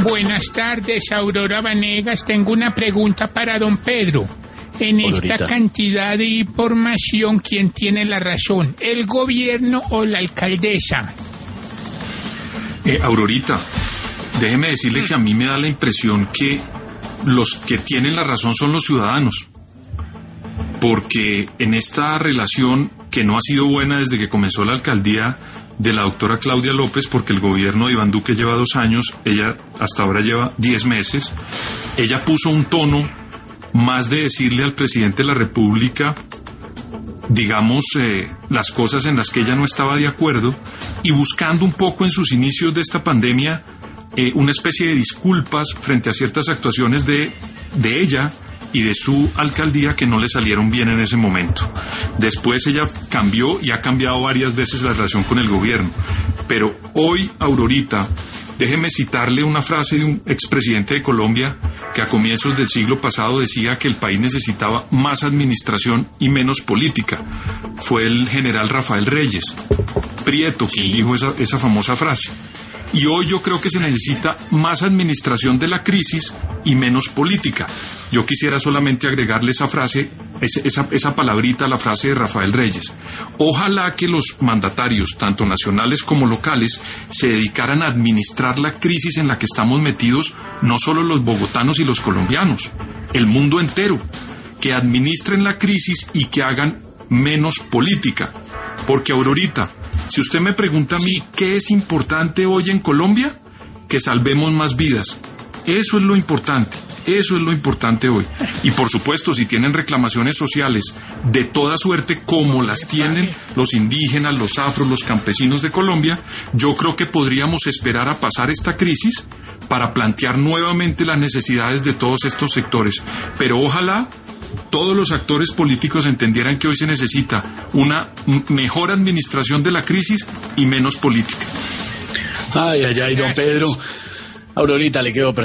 Buenas tardes, Aurora Vanegas. Tengo una pregunta para don Pedro. En Aurorita. esta cantidad de información, ¿quién tiene la razón? ¿El gobierno o la alcaldesa? Aurorita, déjeme decirle que a mí me da la impresión que los que tienen la razón son los ciudadanos. Porque en esta relación que no ha sido buena desde que comenzó la alcaldía de la doctora Claudia López, porque el gobierno de Iván Duque lleva 2 años, ella hasta ahora lleva 10 meses, ella puso un tono más de decirle al presidente de la República, digamos, las cosas en las que ella no estaba de acuerdo, y buscando un poco en sus inicios de esta pandemia una especie de disculpas frente a ciertas actuaciones de ella y de su alcaldía que no le salieron bien en ese momento. Después ella cambió y ha cambiado varias veces la relación con el gobierno. Pero hoy, Aurorita, déjeme citarle una frase de un expresidente de Colombia que a comienzos del siglo pasado decía que el país necesitaba más administración y menos política. Fue el general Rafael Reyes Prieto quien dijo esa famosa frase. Y hoy yo creo que se necesita más administración de la crisis y menos política. Yo quisiera solamente agregarle esa frase, esa palabrita a la frase de Rafael Reyes. Ojalá que los mandatarios, tanto nacionales como locales, se dedicaran a administrar la crisis en la que estamos metidos, no solo los bogotanos y los colombianos, el mundo entero, que administren la crisis y que hagan menos política. Porque, Aurorita, si usted me pregunta a mí qué es importante hoy en Colombia, que salvemos más vidas. Eso es lo importante. Eso es lo importante hoy. Y por supuesto, si tienen reclamaciones sociales de toda suerte, como las tienen los indígenas, los afros, los campesinos de Colombia, yo creo que podríamos esperar a pasar esta crisis para plantear nuevamente las necesidades de todos estos sectores. Pero ojalá todos los actores políticos entendieran que hoy se necesita una mejor administración de la crisis y menos política. Ay, don Pedro. Aurorita, le quedó